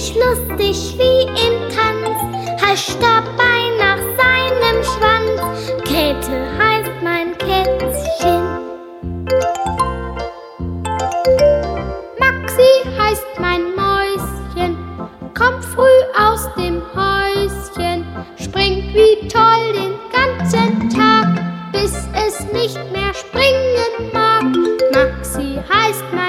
sich lustig wie im Tanz, hascht dabei nach seinem Schwanz. Käthe heißt mein Kätzchen. Maxi heißt mein Mäuschen, kommt früh aus dem Häuschen, springt wie toll den ganzen Tag, bis es nicht mehr springen mag. Maxi heißt mein